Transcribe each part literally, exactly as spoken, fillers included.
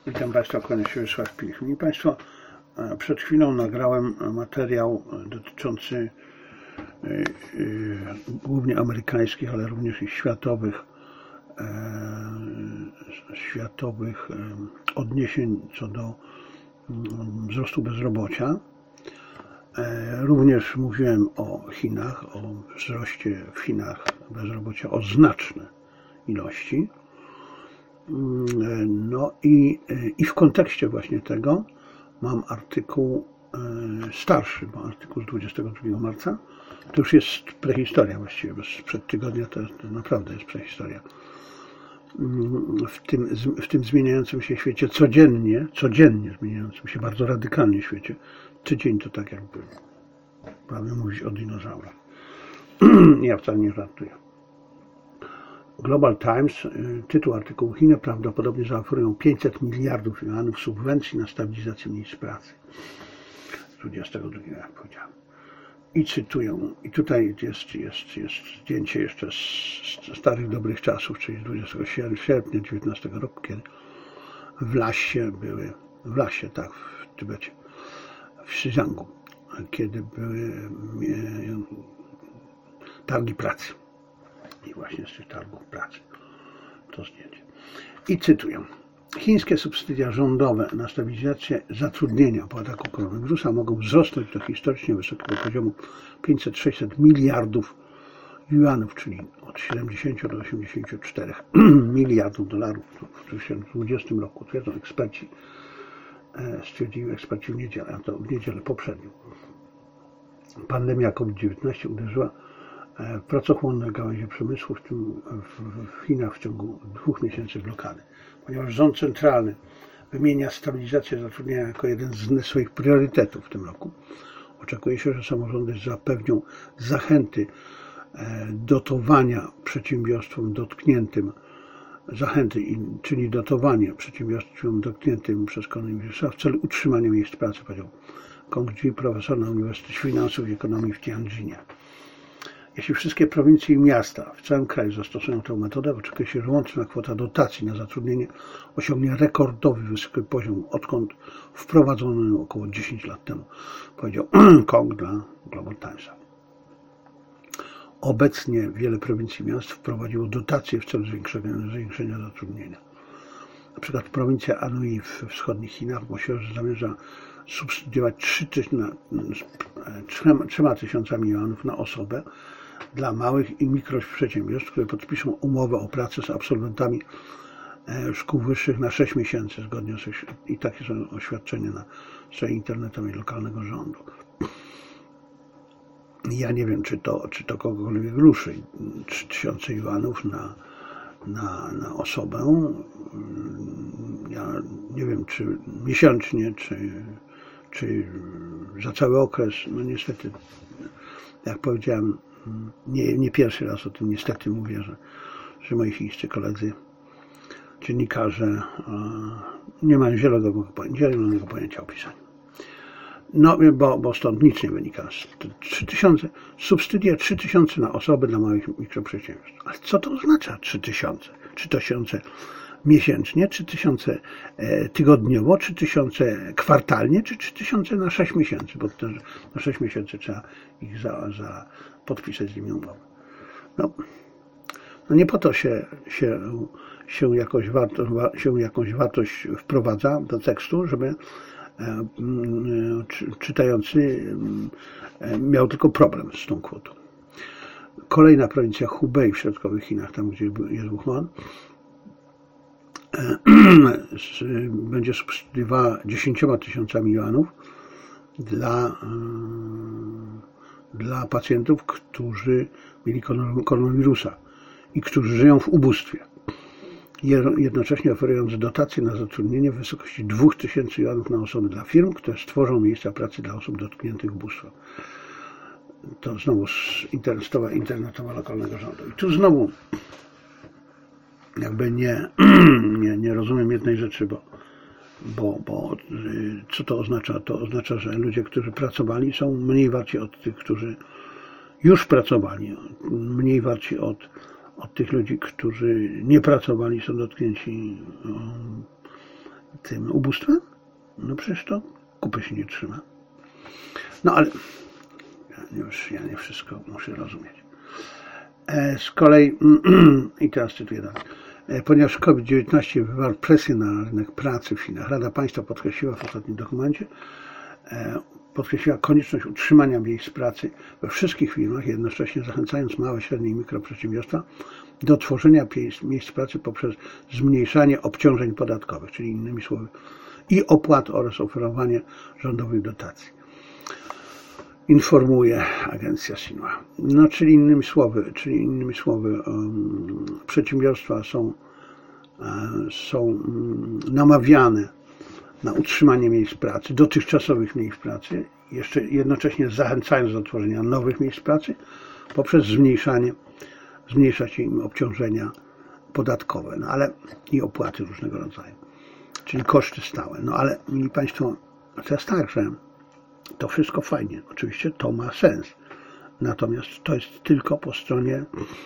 Witam Państwa, kłania się Wiesław Pilich. Szanowni Państwo, przed chwilą nagrałem materiał dotyczący głównie amerykańskich, ale również i światowych, światowych odniesień co do wzrostu bezrobocia. Również mówiłem o Chinach, o wzroście w Chinach bezrobocia o znaczne ilości. No i, i w kontekście właśnie tego mam artykuł starszy, bo artykuł z dwudziestego drugiego marca, to już jest prehistoria właściwie, bo sprzed tygodnia to, to naprawdę jest prehistoria. W tym, w tym zmieniającym się świecie, codziennie, codziennie zmieniającym się, bardzo radykalnie świecie, tydzień to tak jakby, prawie mówić o dinozaurach. Ja wcale nie żartuję. Global Times, tytuł artykułu: Chiny prawdopodobnie zaoferują pięćset miliardów juanów subwencji na stabilizację miejsc pracy. dwudziestego drugiego, jak powiedziałem. I cytuję, i tutaj jest, jest, jest zdjęcie jeszcze z starych dobrych czasów, czyli z dwudziestego sierpnia dziewiętnastego roku, kiedy w Lasie były, w Lasie, tak, w Tybecie, w Xinjiangu, kiedy były targi pracy. I właśnie z tych targów pracy to zdjęcie. I cytuję. Chińskie subsydia rządowe na stabilizację zatrudnienia po ataku koronawirusa mogą wzrosnąć do historycznie wysokiego poziomu pięćset do sześciuset miliardów juanów, czyli od siedemdziesięciu do osiemdziesięciu czterech miliardów dolarów w dwa tysiące dwudziestym roku. Twierdzą eksperci, stwierdzili eksperci w niedzielę, a to w niedzielę poprzednią. Pandemia COVID dziewiętnaście uderzyła w pracochłonne gałęzie przemysłu, w tym w Chinach w ciągu dwóch miesięcy blokady. Ponieważ rząd centralny wymienia stabilizację zatrudnienia jako jeden z swoich priorytetów w tym roku, oczekuje się, że samorządy zapewnią zachęty dotowania przedsiębiorstwom dotkniętym, zachęty, czyli dotowanie przedsiębiorstwom dotkniętym przez koronawirusa w celu utrzymania miejsc pracy, powiedział Kong Ji, profesor na Uniwersytecie Finansów i Ekonomii w Tianjinie. Jeśli wszystkie prowincje i miasta w całym kraju zastosują tę metodę, oczekuje się, że łączna kwota dotacji na zatrudnienie osiągnie rekordowy wysoki poziom, odkąd wprowadzono ją około dziesięć lat temu, powiedział Kong dla Global Timesa. Obecnie wiele prowincji i miast wprowadziło dotacje w celu zwiększenia, zwiększenia zatrudnienia. Na przykład prowincja Anhui w wschodnich Chinach ogłosiła, że zamierza subsydiować trzema tysiącami juanów na osobę dla małych i mikroprzedsiębiorstw, które podpiszą umowę o pracę z absolwentami szkół wyższych na sześć miesięcy, zgodnie z, i takie są oświadczenia na stronie internetowej lokalnego rządu. Ja nie wiem, czy to, czy to kogokolwiek ruszy. trzy tysiące juanów na, na, na osobę. Ja nie wiem, czy miesięcznie, czy, czy za cały okres. No niestety, jak powiedziałem, nie, nie pierwszy raz o tym niestety mówię, że, że moi chińscy koledzy, dziennikarze nie mają zielonego pojęcia o pisaniu. No, bo, bo stąd nic nie wynika. trzy tysiące, subsydia trzy tysiące na osobę dla małych mikroprzedsiębiorstw. Ale co to oznacza trzy tysiące? trzy tysiące miesięcznie, trzy tysiące tygodniowo, trzy tysiące kwartalnie, czy trzy tysiące na sześć miesięcy? Bo też na sześć miesięcy trzeba ich za, za podpisać z nimi umowę. No, no nie po to się, się, się, jakoś warto, się jakąś wartość wprowadza do tekstu, żeby czytający miał tylko problem z tą kwotą. Kolejna prowincja Hubei w środkowych Chinach, tam gdzie jest Wuhan, będzie subsydiowała dziesięcioma tysiącami juanów dla, dla pacjentów, którzy mieli koronawirusa i którzy żyją w ubóstwie. Jednocześnie oferując dotacje na zatrudnienie w wysokości dwóch tysięcy juanów na osoby dla firm, które stworzą miejsca pracy dla osób dotkniętych ubóstwem. To znowu strona internetowa lokalnego rządu. I tu znowu jakby nie, nie, nie rozumiem jednej rzeczy, bo, bo, bo co to oznacza? To oznacza, że ludzie, którzy pracowali, są mniej warci od tych, którzy już pracowali, mniej warci od od tych ludzi, którzy nie pracowali, są dotknięci tym ubóstwem? No przecież to kupy się nie trzyma. No ale ja już ja nie wszystko muszę rozumieć. Z kolei, i teraz cytuję dalej, ponieważ COVID dziewiętnaście wywarł presję na rynek pracy w Chinach, Rada Państwa podkreśliła w ostatnim dokumencie, podkreśliła konieczność utrzymania miejsc pracy we wszystkich firmach, jednocześnie zachęcając małe, średnie i mikroprzedsiębiorstwa do tworzenia miejsc pracy poprzez zmniejszanie obciążeń podatkowych, czyli innymi słowy i opłat oraz oferowanie rządowych dotacji. Informuje agencja Xinhua. No, czyli innymi słowy, czyli innymi słowy um, przedsiębiorstwa są, um, są um, namawiane na utrzymanie miejsc pracy, dotychczasowych miejsc pracy, jeszcze jednocześnie zachęcając do tworzenia nowych miejsc pracy poprzez zmniejszanie, zmniejszać im obciążenia podatkowe, no ale i opłaty różnego rodzaju, czyli koszty stałe. No ale, mili Państwo, to jest tak, że to wszystko fajnie, oczywiście to ma sens, natomiast to jest tylko po stronie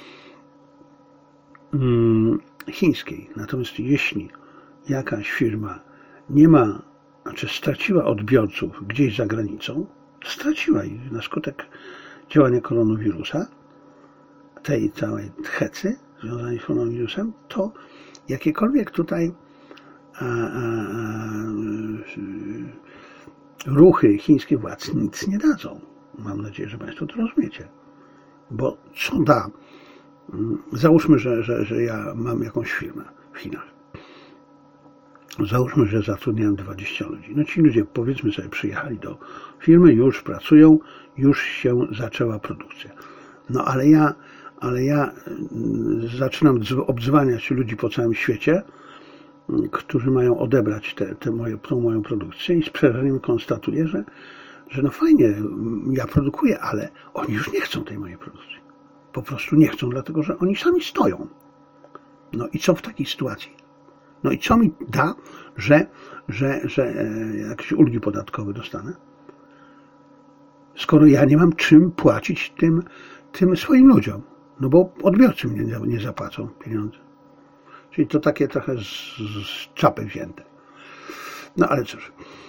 mm, chińskiej. Natomiast jeśli jakaś firma nie ma, znaczy straciła odbiorców gdzieś za granicą, straciła ich na skutek działania koronawirusa, tej całej hecy związanej z koronawirusem, to jakiekolwiek tutaj a, a, a, ruchy chińskich władz nic nie dadzą. Mam nadzieję, że Państwo to rozumiecie. Bo co da? Załóżmy, że, że, że ja mam jakąś firmę w Chinach. Załóżmy, że zatrudniałem dwudziestu ludzi. No ci ludzie, powiedzmy sobie, przyjechali do firmy, już pracują, już się zaczęła produkcja. No ale ja, ale ja zaczynam obdzwaniać ludzi po całym świecie, którzy mają odebrać te, te moje, tą moją produkcję i z przerażeniem konstatuję, że, że no fajnie, ja produkuję, ale oni już nie chcą tej mojej produkcji. Po prostu nie chcą, dlatego że oni sami stoją. No i co w takiej sytuacji? No i co mi da, że, że, że jakieś ulgi podatkowe dostanę? Skoro ja nie mam czym płacić tym, tym swoim ludziom. No bo odbiorcy mnie nie, nie zapłacą pieniądze. Czyli to takie trochę z, z czapy wzięte. No ale cóż.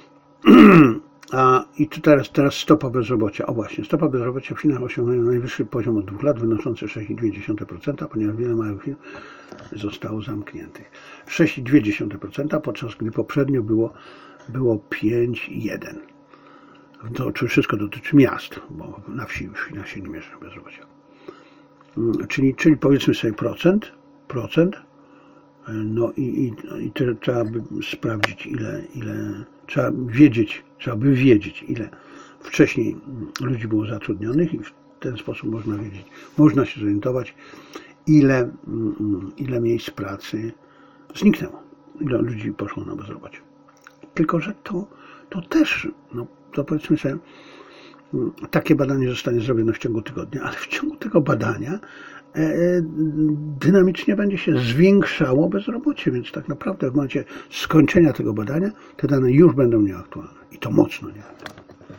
A, I tu teraz, teraz stopa bezrobocia. O właśnie, stopa bezrobocia w Chinach osiągnęła najwyższy poziom od dwóch lat, wynoszący sześć przecinek dwa procent, ponieważ wiele małych firm zostało zamkniętych. sześć przecinek dwa procent, podczas gdy poprzednio było, było pięć przecinek jeden procent. To czy wszystko dotyczy miast, bo na wsi w Chinach się nie mierzy bezrobocia. Czyli, czyli powiedzmy sobie procent, procent. No i, i, i te, trzeba by sprawdzić, ile, ile trzeba wiedzieć, trzeba by wiedzieć, ile wcześniej ludzi było zatrudnionych i w ten sposób można wiedzieć, można się zorientować, ile, ile miejsc pracy zniknęło, ile ludzi poszło na bezrobocie. Tylko że to, to też, no to powiedzmy sobie, takie badanie zostanie zrobione w ciągu tygodnia, ale w ciągu tego badania dynamicznie będzie się zwiększało bezrobocie, więc tak naprawdę w momencie skończenia tego badania te dane już będą nieaktualne i to mocno nieaktualne.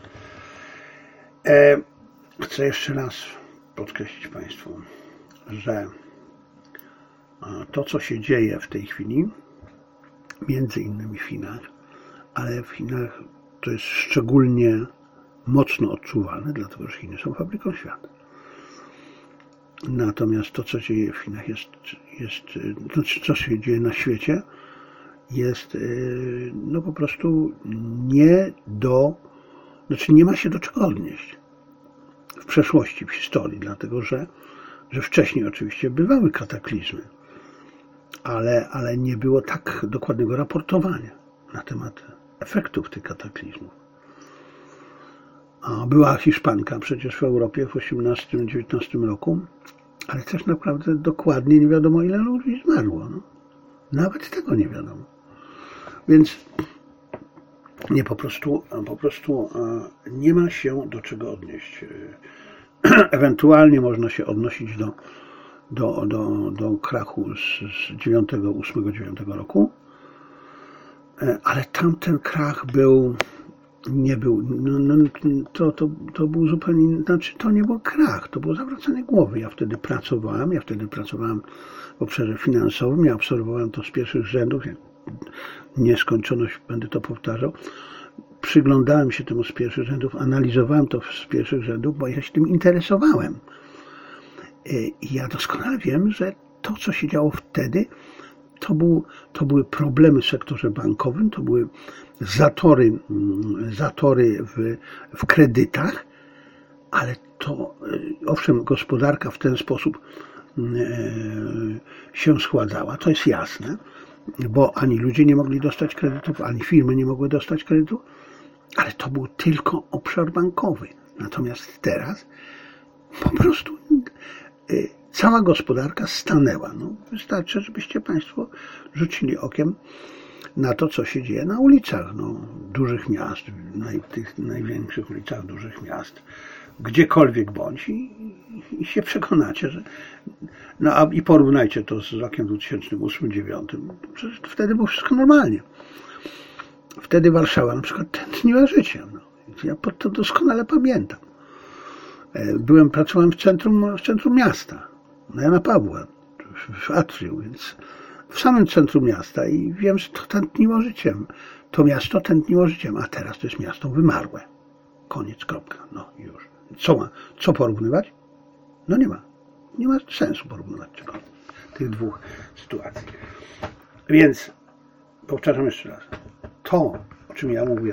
Chcę jeszcze raz podkreślić Państwu, że to, co się dzieje w tej chwili, między innymi w Chinach, ale w Chinach to jest szczególnie mocno odczuwalne, dlatego że Chiny są fabryką świata. Natomiast to, co się dzieje w Chinach, jest, jest to, co się dzieje na świecie, jest no po prostu nie do, znaczy nie ma się do czego odnieść w przeszłości, w historii, dlatego że, że wcześniej oczywiście bywały kataklizmy, ale, ale nie było tak dokładnego raportowania na temat efektów tych kataklizmów. A była Hiszpanka przecież w Europie w osiemnastym dziewiętnastym roku, ale też naprawdę dokładnie nie wiadomo, ile ludzi zmarło. No. Nawet tego nie wiadomo. Więc nie po prostu, po prostu nie ma się do czego odnieść. Ewentualnie można się odnosić do, do, do, do krachu z, z dziewiątego, ósmego, dziewiątego roku, ale tamten krach był nie był, no, no, to, to, to był zupełnie, znaczy to nie był krach, to było zawracanie głowy. Ja wtedy pracowałem, ja wtedy pracowałem w obszarze finansowym, ja obserwowałem to z pierwszych rzędów, nieskończoność będę to powtarzał. Przyglądałem się temu z pierwszych rzędów, analizowałem to z pierwszych rzędów, bo ja się tym interesowałem. I ja doskonale wiem, że to, co się działo wtedy, to, był, to były problemy w sektorze bankowym, to były zatory, zatory w, w kredytach, ale to, owszem, gospodarka w ten sposób się schładzała, to jest jasne, bo ani ludzie nie mogli dostać kredytów, ani firmy nie mogły dostać kredytów, ale to był tylko obszar bankowy. Natomiast teraz po prostu cała gospodarka stanęła. No, wystarczy, żebyście Państwo rzucili okiem na to, co się dzieje na ulicach no, dużych miast, naj, tych największych ulicach dużych miast, gdziekolwiek bądź i, i się przekonacie, że no a i porównajcie to z rokiem dwa tysiące ósmym dwa tysiące dziewiątym. Przecież wtedy było wszystko normalnie. Wtedy Warszawa na przykład tętniła życiem. No. Ja to doskonale pamiętam. Byłem, pracowałem w centrum, w centrum miasta, na Jana Pawła, w atrium, więc w samym centrum miasta i wiem, że to tętniło życiem. To miasto tętniło życiem, a teraz to jest miasto wymarłe. Koniec, kropka. No już. Co ma? Co porównywać? No nie ma. Nie ma sensu porównywać czegokolwiek. Tych dwóch sytuacji. Więc powtarzam jeszcze raz. To, o czym ja mówię,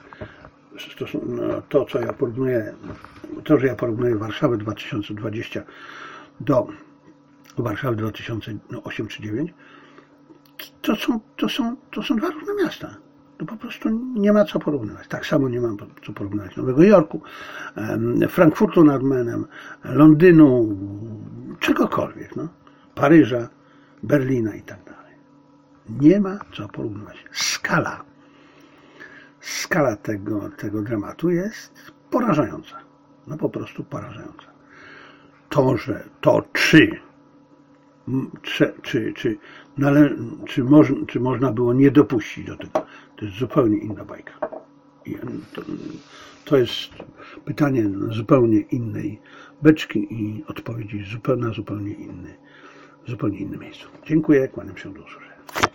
to, co ja porównuję, to, że ja porównuję Warszawę dwa tysiące dwudziesty do Warszawy dwa tysiące osiem czy dziewięć, to są, to są, to są dwa różne miasta. To po prostu nie ma co porównywać. Tak samo nie ma co porównywać Nowego Jorku, Frankfurtu nad Menem, Londynu, czegokolwiek, no. Paryża, Berlina i tak dalej. Nie ma co porównywać. Skala, skala tego, tego dramatu jest porażająca. No po prostu porażająca. To, że to czy Czy, czy, czy, nale, czy, moż, czy można było nie dopuścić do tego? To jest zupełnie inna bajka. I to, to jest pytanie na zupełnie innej beczki i odpowiedzi zupełnie, na zupełnie inny, zupełnie innym miejscu. Dziękuję, kłaniam się do usłyszenia.